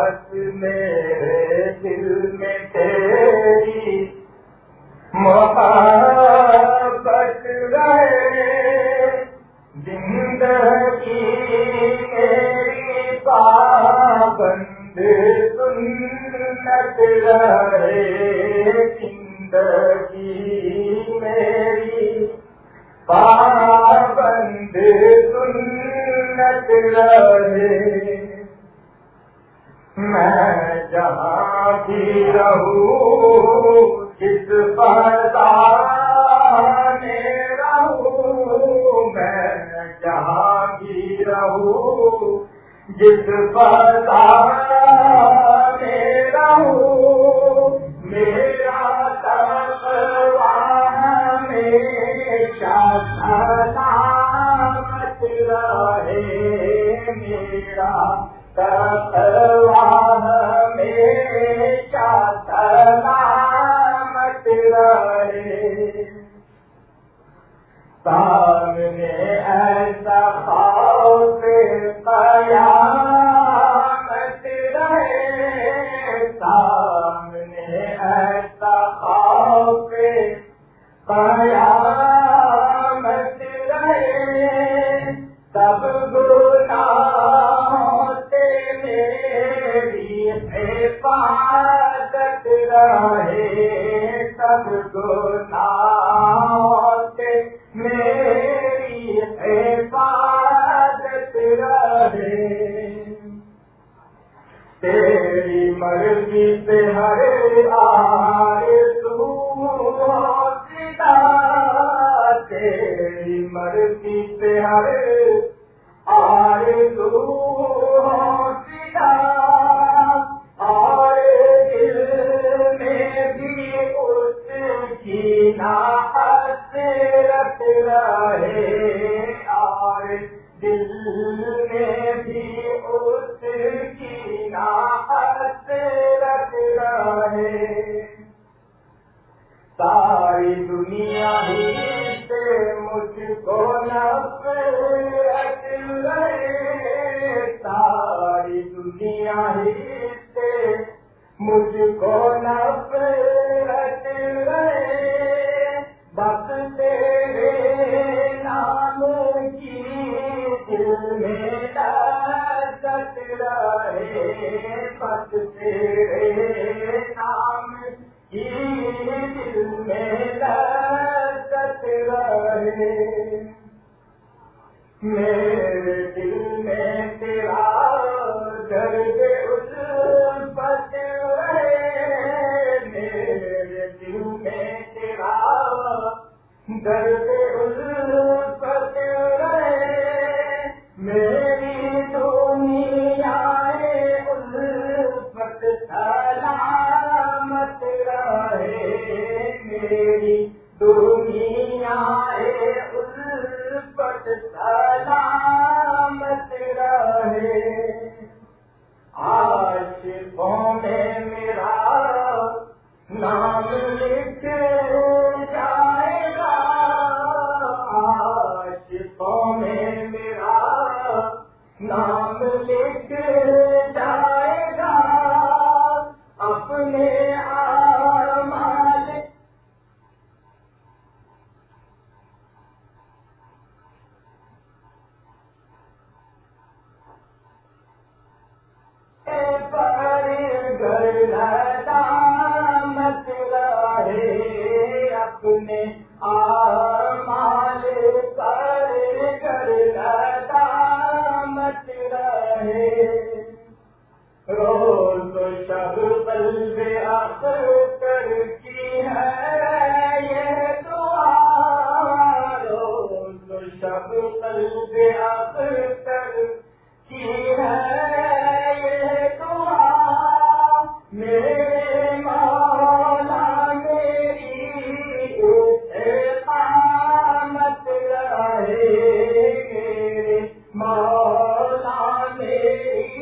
بس میرے دل میں تیری محبت رہے، زندگی میری پابند سنت رہے، زندگی میری پابند سنت رہے۔ میں جہاں بھی رہوں، جس فضا میں رہوں، میں جہاں بھی رہوں، جس فضا میں رہوں، میرا تقویٰ ہمیشہ سلامت رہے، میرا تقویٰ ہمیشہ سلامت رہے۔ سامنے ایسا خوف قیامت رہے، سامنے ایسا خوف قیامت رہے، سب گناہوں سے میری حفاظت رہے، سب گناہوں سے میری حفاظت رہے۔ تیری مرضی سے ہر آرزو سدا، تیری مرضی سے ہر آرزو سدا، اور دل میں بھی اس کی حسرت رہے، اور دل میں بھی اس کی حسرت رہے۔ ساری دنیا ہی سے مجھ کو نفرت رہے، ساری دنیا ہی سے مجھ کو نفرت رہے، بس تیرے نام کی دل میں لذت رہے، بس تیرے نام کی دل میں لذت رہے۔ میرے دل میں تیرا درد الفت رہے، میرے دل میں تیرا درد الفت رہے، میری دنیا الفت سلامت رہے، میری دنیا الفت سلامت رہے۔ عاشقوں میں میرا نام لکھ جائے گا، عاشقوں میں میرا نام لکھ جائے گا، اپنے اعمال پر گر ندامت رہے، اپنے اعمال پر گر ندامت رہے، روز و شب قلب اختر کی ہے یہ دعا، روز و شب قلب اختر کی ہے یہ دعا، میرے مولا میری استقامت رہے، میرے مولا میری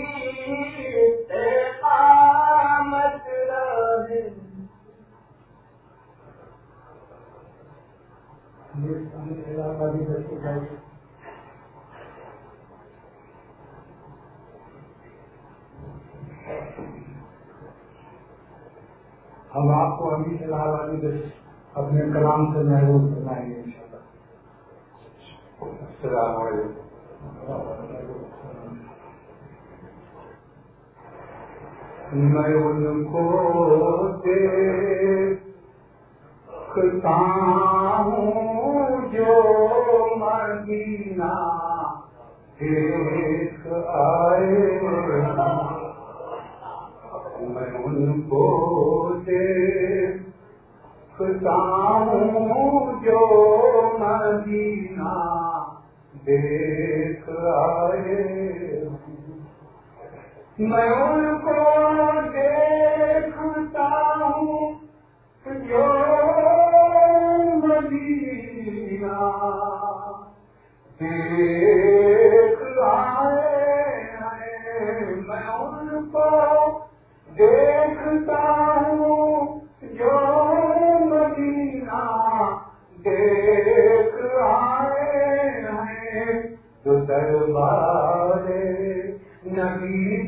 استقامت رہے۔ اب آپ کو ابھی فی الحال ابھی اپنے کلام سے محروم کرنائیں گے انشاءاللہ۔ السلام علیکم۔ میں ان کو دیکھتا ہوں جو مدینہ دیکھ آئے، میں ان کو دیکھتا ہوں جو مدینہ دیکھ آئے، میں ان کو دیکھتا ہوں جو مدینہ دیکھ آئے ہیں، میں ان کو دیکھتا ہوں جو مدینہ دیکھ آئے ہیں، جو دربار نبی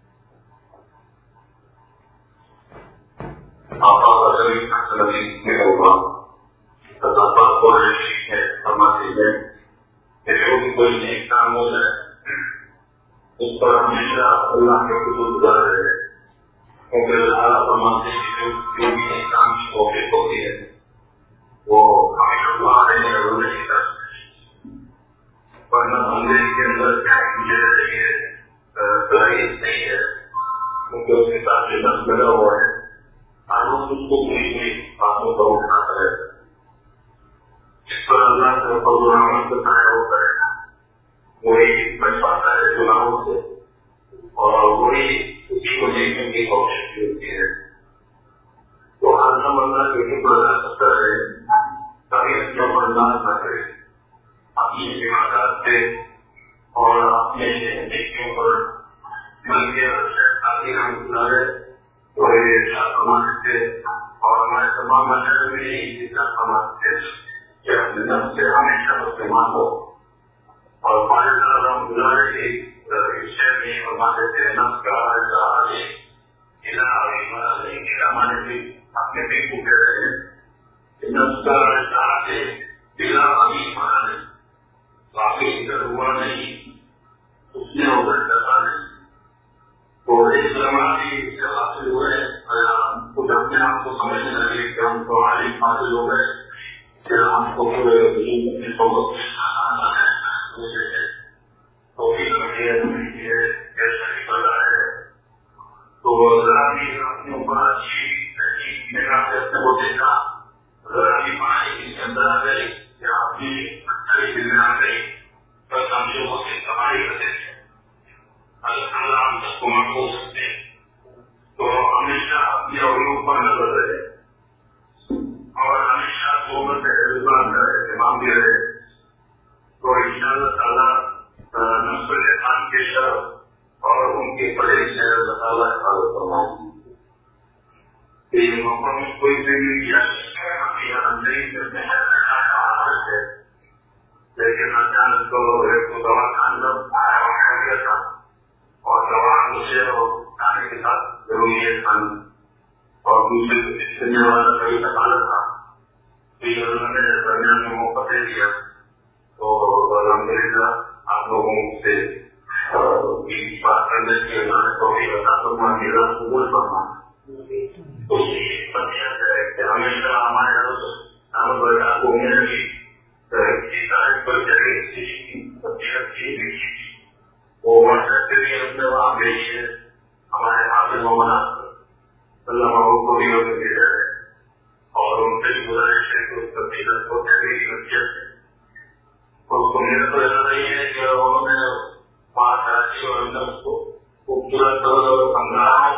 کوئی نیک کام ہو جائے اس پر ہمیشہ اللہ کے حضور گزار رہے، کیونکہ اللہ فرماتے ہیں کہ جو بھی نیک کام کی توفیق ہوتی ہے وہ ہمیشہ تمہارے لیے رونے کی طرف، ورنہ بندے کے اندر کیا مجھے رہی ہے نہیں ہے، کیونکہ اس کے ساتھ جو نفس لگا ہوا ہے ہر وقت اس کو بری بری باتوں پر اٹھاتا ہے، جس پر اللہ سے فضل و رحمت بتایا ہوتا ہے وہی بچ پاتا ہے گناہوں سے، اور وہی اسی کو دیکھنے کی کوشش ہوتی ہے۔ تو ہر دم اللہ کے اوپر برداشت کرتا رہے، کبھی اپنا برداشت نہ کرے، اپنی عبادات سے اور اپنے نیکیوں پر بلکہ شیطانی ہم گزارے تو یہ فرماتے اور ہمارے تمام مشاہد میں یہی فرماتے کہ اپنے نفس سے ہمیشہ مسلمان ہو، اور ہمارے طرح ہم گزارے کی اس شہر میں فرماتے تھے نفس کا مانے بھی اپنے بھی پوچھے رہے ہیں، نفس کا بلا ابھی مانا نہیں، باقی ادھر ہوا نہیں، اس نے ادھر ڈرا نہیں، تو اس جماعتی سے حاصل ہوئے کچھ اپنے آپ کو سمجھنے لگے کہ ہم تو عالم حاصل ہو گئے، کہ ہم کو پورے تو ذرا بھی اپنے اوپر اچھی نگاہ سے اپنے کو دیکھا، ذرا بھی پڑھائی کے اندر آ گئی یا اپنی اچھی دل میں آ گئی، بس ہم جو ہوتے کمائی کرتے تھے اللہ تعالیٰ ہم سب کو محفوظ سکتے، تو ہمیشہ اپنے عروج پر نظر رہے اور ہمیشہ صحبت رضوان کا اہتمام بھی رہے، تو ان شاء اللہ تعالیٰ نسل خان کے شرف اور ان کے بڑے شہر اللہ تعالیٰ حفاظت فرمائیں گے۔ یہ موقع میں کوئی بھی نہیں کرتے ہیں، لیکن اچانک تو ایک تو دوا کھانا ہو گیا تھا اور دوا مجھے کھانے کے ساتھ ضروری ہے کھانا، اور دوسرے والا کئی سوال تھا، انہوں نے درمیان میں موقع دے دیا، تو الحمدللہ آپ لوگوں سے بات کرنے کے تو بھی بتا سکوں میرا قبول کرنا، تو یہ بنیاد ہے کہ ہمیشہ ہمارے کو میرے بھی کسی طرح پر وہ واٹس ایپ بھی اپنے وہاں بھیجیے، ہمارے حافظ محمد اللہ کو بھی دے رہے ہیں، اور ان سے بھی گزارش ہے کہ اس تبدیلت کو تحریر کی حیثیت سے اس کو میرا تو ایسا نہیں ہے کہ انہوں نے وہاں کراچی اور اندر کو خوبصورت سمجھا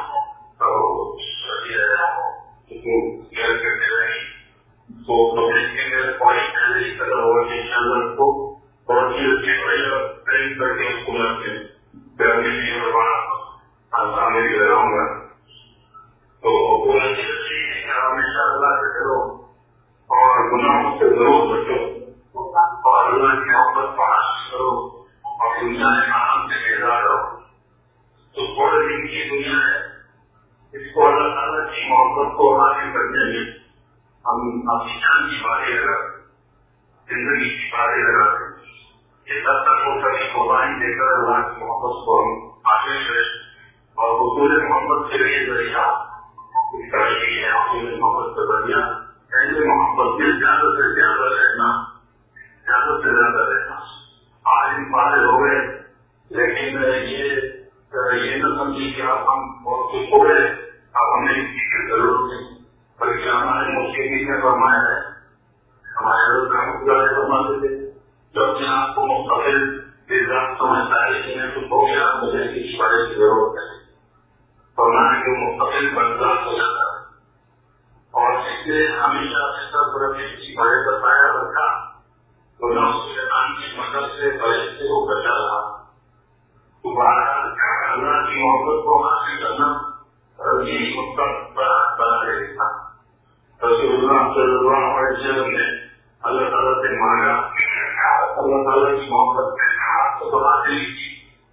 کرتے رہے، تو پبلک کے میرے پوائنٹ تحریر کر رہا ہوا کہ ان شاء اللہ کو بہت ہی اچھی ٹرین کر کے اس کو میں وہاں بھی رہوں گا، تو وہ ہمیشہ اللہ سے کرو اور گناہوں سے ضرور بچو اور اللہ کی محبت پاس کرو اور دنیا آرام سے بیدار رہو، تو تھوڑے دن کی دنیا ہے، اس کو اللہ تعالیٰ کی محبت کو حاصل کرنے میں ہم اپنی جان کی باتیں لگا زندگی کی باتیں لگا یہ سب تک وہ سبھی قربانی دے کر اللہ کی محبت کو ہم حاصل کریں اور حصول محبت کے لیے ذریعہ اس طرح کی ہے حصول محبت کا ذریعہ ایسے محبت میں زیادہ سے زیادہ رہنا زیادہ سے زیادہ رہنا. آج ہم فارغ ہو گئے لیکن یہ نہ سمجھی کہ اب ہم بہت کچھ ہو گئے اب ہمیں اس چیز کی ضرورت نہیں بلکہ ہمارے مسلم نے فرمایا ہے ہمارے حضرت رحمۃ اللہ علیہ فرماتے تھے جو اپنے آپ کو مستقل سمجھتا ہے کہ میں کچھ ہو گیا مجھے کسی بڑے کی ضرورت ہے فرمانے کے مستقل بنتا ہو جاتا ہے اور اس نے ہمیشہ ایسا پورا کسی بڑے کا پایا رکھا تو نہ اس شیطان کی مدد سے بڑے سے وہ بچا رہا دوبارہ اللہ کی محبت کو حاصل کرنا یہی اس کا بڑا تھا. رسول اللہ صلی اللہ علیہ وسلم نے اللہ تعالیٰ سے مانگا اللہ تعالیٰ کی محبت تو حاصل کی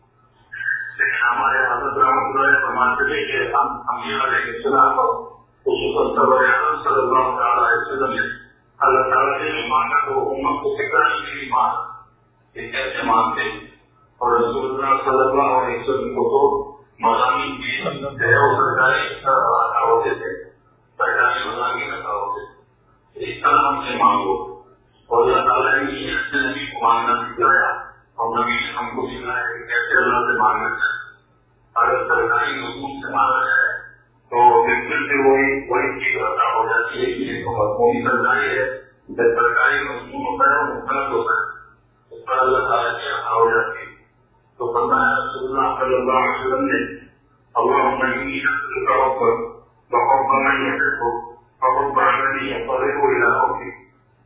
لیکن ہمارے حضرت رحمۃ اللہ فرماتے تھے کہ ہم علیہ السلام اور خصوصاً صلی اللہ علیہ وسلم نے اللہ تعالیٰ سے جو مانگا تو امت کو سکھانے کے لیے مانگا یہ کیسے مانگتے اور رسول اللہ صلی اللہ علیہ وسلم کو تو مضامین کی سرکاری ہوتے تھے سرکاری مضامین رکھا ہوتے تھے اس طرح ہم سے مانگو اور اللہ تعالیٰ نے اپنے نبی کو مانگنا سکھایا اور نبی نے ہم کو سکھایا کہ کیسے اللہ سے مانگنا چاہیے. اگر سرکاری مضمون سے مانگا جائے تو بالکل سے وہی چیز رکھا ہو جاتی ہے کہ یہ تو مضمونی سرکاری ہے جب سرکاری مضمون ہوتا ہے وہ مختلف ہوتا ہے اس پر اللہ تعالیٰ کی رکھا ہو جاتی ہے. تو فرمایا رسول اللہ صلی اللہ علیہ وسلم نے اللہم انی اسألک حبک وحب من یحبک وحب من یقرب الی حبک.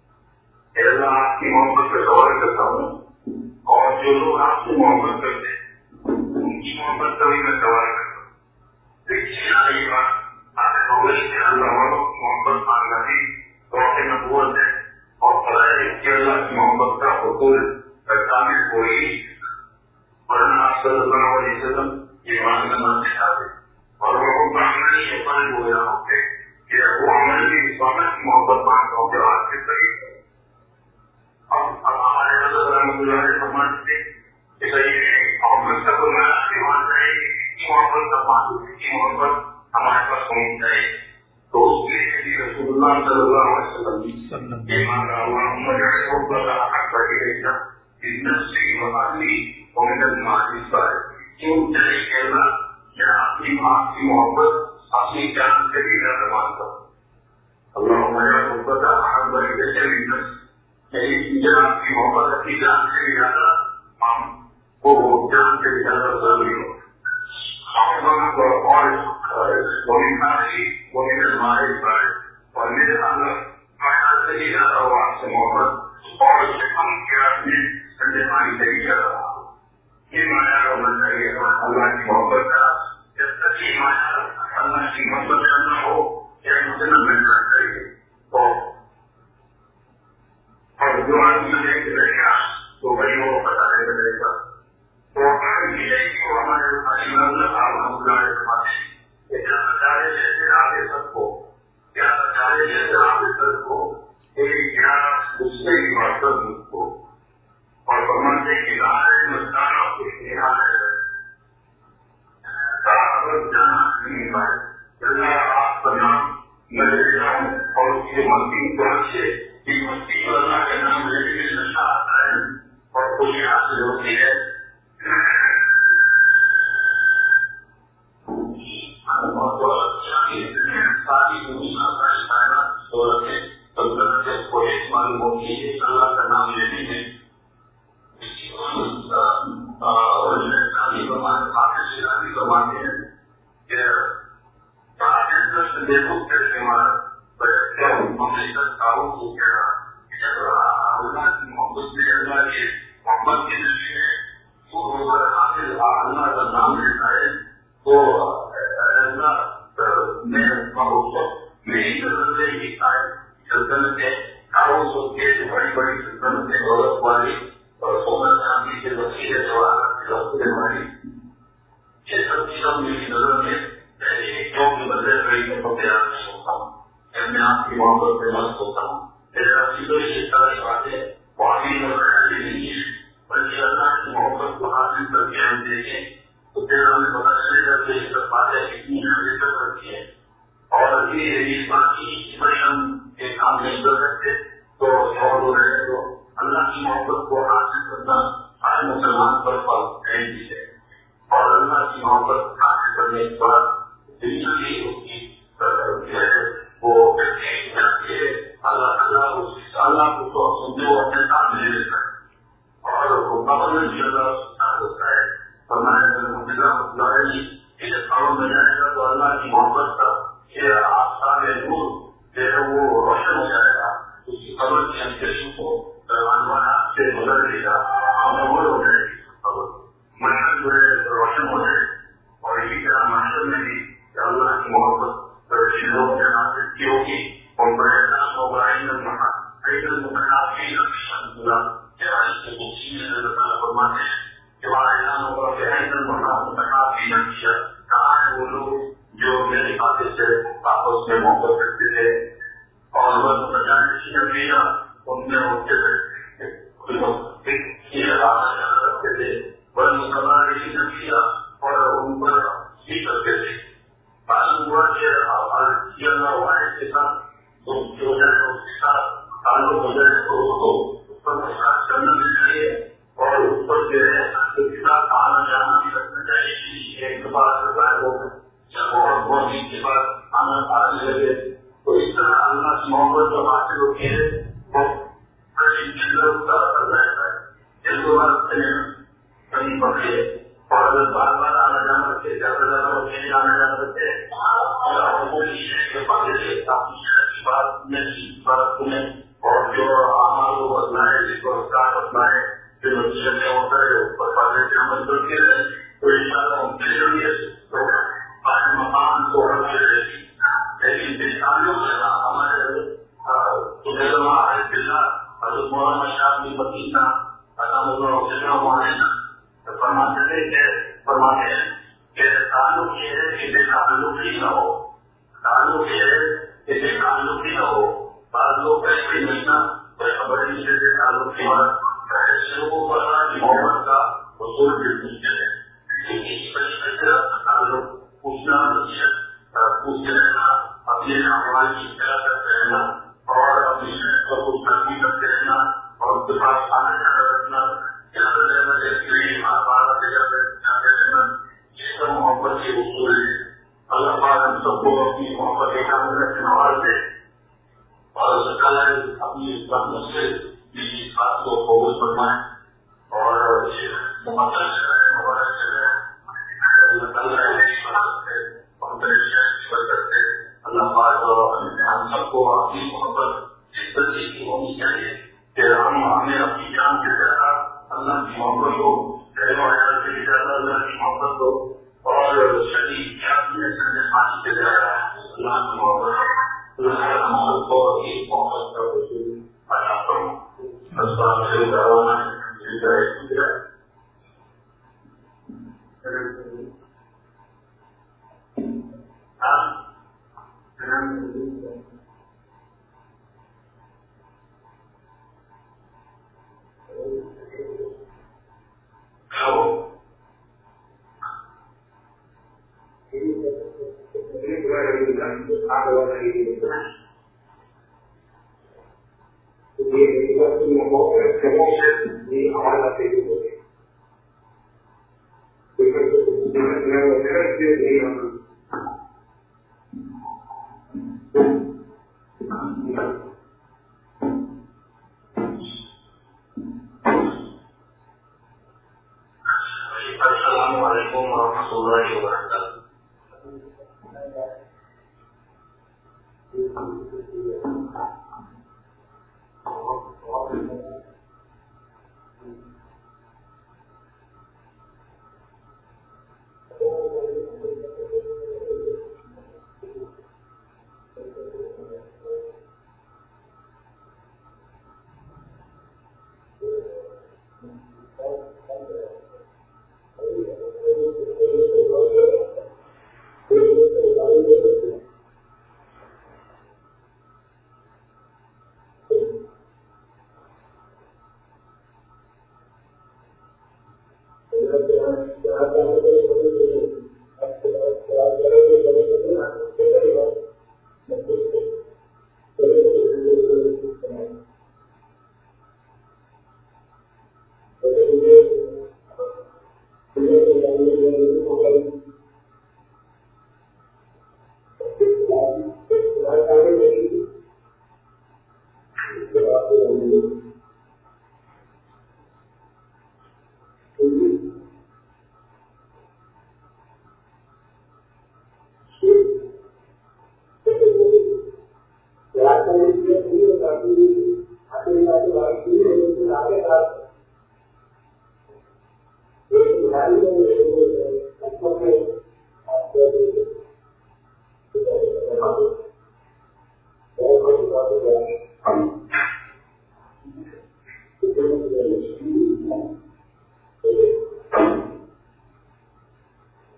اے اللہ آپ کی محبت کا سوال کرتا ہوں اور جو لوگ آپ سے محبت کرتے ہیں ان کی محبت کا بھی میں سوال کرتا ہوں. لیکن یہ بات آپ ہو گئی کہ اللہ والوں کی محبت مانگنا بھی توقع نبوت ہے اور پتہ ہے کہ اللہ کی محبت کا حصول کامل کوئی ورنہ آپ صلی اللہ علیہ وسلم یہ مانگنا مانتے چاہتے اور وہ مانگنا ہی یہ پان ہو گیا ہوتے کہ وہ عمل بھی عبادت کی محبت مانگتا ہوں کہ آج کے قریب اب ہمارے حضرت رحمۃ اللہ علیہ فرماتے تھے کہ صحیح محبت کا کوئی میرا دیوان رہے کی محبت کا مانگو کی محبت ہمارے پاس ہونی چاہیے تو اس کے لیے رسول اللہ صلی اللہ علیہ وسلم یہ مانگا اللہم اجعل حبک احب الیک من نفسی ومالی ومن المال پر کیوں چلے کہ اللہ میں اپنی آپ کی محبت اپنی جان سے بھی زیادہ مانتا ہوں. اللہم اجعل حبک احب الیک من نفسی میری جان کی محبت اپنی جان سے بھی زیادہ وہ جان سے بھی زیادہ ضروری ہو اور میرے اندر کائنات سے ہی زیادہ ہو آپ سے محبت اور اس سے کم کیا اپنے ٹھنڈے پانی سے بھی زیادہ یہ مایا ہونا چاہیے اللہ کی محبت کا. جب تک یہ مایا اللہ کی محبت کرنا ہو یا مجھے نہ ملنا چاہیے اور جو آدمی لے کے رہے گا تو وہی وہ بتانے کا رہے گا. تو ہمارے جانا چاہے جیسے آگے سب کو جانا چاہے جیسے آگے سب کو ایک غصے کی بات کر کو اور فرماتے کی مسکانا کچھ جانا نہیں پائے آپ کا نام میں لے جاؤں اور اس کی مستی کو اچھے کہ مستی اللہ کے نام لینے میں نشہ آتا ہے اور خوشی حاصل ہوتی ہے. ساری دنیا کا دولت ہے سلطنت کو ایک معلوم ہوتی ہے اللہ کا نام لینے میں فرماتے ہیں کہ دیکھو کیسے ہمارا تعاون ہو گیا اللہ کی محبت میں اللہ کے محبت کے ذریعے حاصل اللہ کا نام لیتا ہے تو اللہ میں میری سلطنتیں ہی سلطنتیں تعاون ہوتی ہے بڑی بڑی سلطنتیں دولت والی اور سونا چاندی کے وسیلے جو راستے والی یہ سب چیزوں میری نظر میں پہلے کیوں کے بدلے رہی ہے سے یہ سب باتیں کتنی حقیقت رکھتی ہیں اور یہ بات کی ہم یہ کام نہیں کر سکتے تو اور رہے تو اللہ کی محبت کو حاصل کرنا ہر مسلمان پر پابندی ہے اور اللہ کی محبت حاصل کرنے کے بعد زندگی اس کی وہ اللہ تعالیٰ اللہ کو تو سنتے وہ اپنے ساتھ لے لیتا ہے اور وہ قبل کی اللہ ہوتا ہے فرمایا کہ جب قبر میں جائے گا تو اللہ کی محبت کا یہ آسان نور جو ہے وہ روشن ہو جائے گا اس کی قبر کی اندیشوں کو انوانات سے گزر لے گا مکمل ہو جائے گی قبر محشر جو ہے روشن ہو جائے اور اسی طرح محشر میں بھی اللہ کی محبت لوگ جنازے کی ہوگی اور احساس ہوگا فرماتے ہیں کہ وہاں اعلان ہوگا کہ کہاں ہے وہ لوگ جو میری خاطر سے آپس میں محبت کرتے تھے اور بس بچانے کی نتیجہ ان میں ہوتے رکھتے تھے بس مسلمان کی نتیجہ اور ان پر ہی کرتے تھے معلوم ہوا کہ اللہ والے کے ساتھ جو ہے اس کے ساتھ تعلق ہو جائے تو اس پر مساج کرنا بھی چاہیے اور اس پر جو ہے اس کے ساتھ آنا جانا بھی رکھنا چاہیے ایک بات جب بہت دن کے بعد آنا آنے لگے تو اس طرح اللہ کی محبت جو حاصل ہوتی ہے وہ کرتا رہتا ہے ایک دو بار کہیں پکڑے اور اگر بار بار آنا جانا رکھے زیادہ زیادہ اکیلے آنا جانا رکھے اور جو آمال کو بدلائے جس کو رفتار بدلائے جو نتیجے ہوتا ہے اس پر پڑھنے سے عمل کرتے ہیں تو ان شاء اللہ ان کے لیے مقام کو رکھے رہے گی لیکن دلچسپیوں سے ہمارے حضرت مولانا شاہ کی مدینہ فرماتے ہیں کہ تعلق یہ ہے کہ بے تعلق ہی نہ ہو تعلق یہ ہے کہ بے تعلق ہی نہ ہو بعض لوگ ایسے مہینہ بڑی سے تعلق کی بات شروع پر محبت کا حصول بھی مشکل ہے تعلق پوچھنا پوچھتے رہنا اپنے اعمال کی اطلاع کرتے رہنا اور اپنی شہر کو کچھ ترقی کرتے رہنا اور اس کے پاس کھانا کھانا رکھنا زیادہ رہنا جاتے رہنا یہ سب محبت کے اصول ہے اللہ پاک ہم سب کو اپنی محبت کے کام میں نواز دے اور اللہ تعالیٰ اپنی رحمت سے اس بات کو قبول فرمائے اور مبارک چلے اللہ تعالیٰ اللہ پاک ہم سب کو اپنی محبت اس طرح کی ہونی چاہیے کہ ہمیں اپنی جان کے زیادہ اللہ کی محبت ہو سے زیادہ اللہ کی محبت ہو اور شدید پانی کے زیادہ اللہ کی محبت ہم کو اس محبت کا وصول عطا کرو اسباب سے دعوانا السلام علیکم ورحمۃ اللہ وبرکاتہ.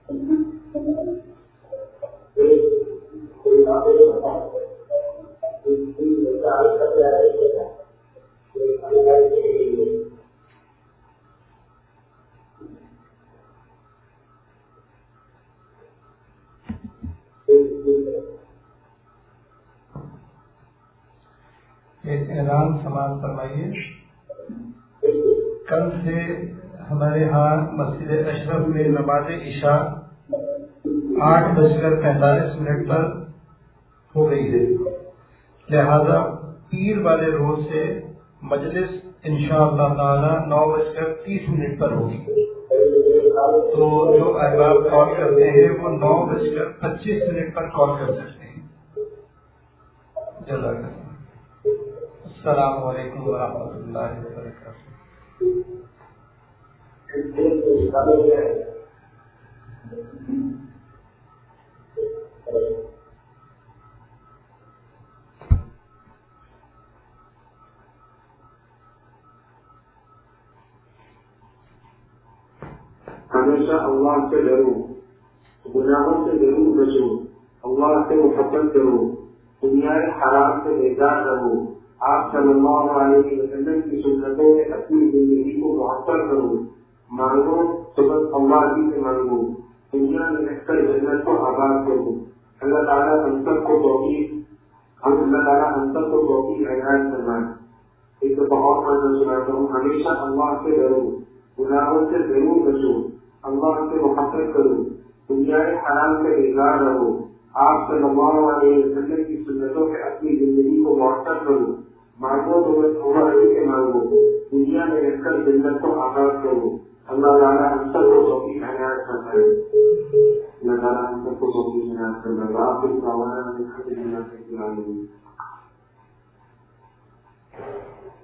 ایک اعلان سماعت فرمائیے. کل سے ہمارے ہاں مسجد اشرف میں نماز عشاء 8:45 پر ہو گئی ہے، لہذا پیر والے روز سے مجلس انشاءاللہ تعالی 9:30 پر ہوگی. تو جو احباب کال کرتے ہیں وہ 9:25 پر کال کر سکتے ہیں. جزاک اللہ. السلام علیکم ورحمۃ اللہ وبرکاتہ. ہمیشہ اللہ سے ڈرو، گناہوں سے ضرور بچو، اللہ سے محبت کرو، دنیا حرام سے بیزار رہو، آپ صلی اللہ علیہ وسلم کی سنتوں میں اپنی زندگی کو معطر کرو، مانگو تو بس اللہ ہی سے مانگو، دنیا میں رہ کر جنت کو آباد کرو. اللہ تعالیٰ ہم سب کو توفیق عنایت فرمائے. ایک بہت مزہ سناتا ہوں. ہمیشہ اللہ سے ڈرو، گناہوں سے ضرور بچو، اللہ سے محبت کرو، دنیا حرام سے بیزار رہو، آپ صلی اللہ علیہ وسلم کی سنتوں میں اپنی زندگی کو معطر کرو، مانگو تو بس اللہ ہی سے مانگو، دنیا میں رہ کر جنت کو آباد کرو. اللہ تعالیٰ ہم سب کو توفیق عنایت فرمائے. اللہ تعالیٰ ہم سب کو توفیق عنایت فرمائے. آپ اس کا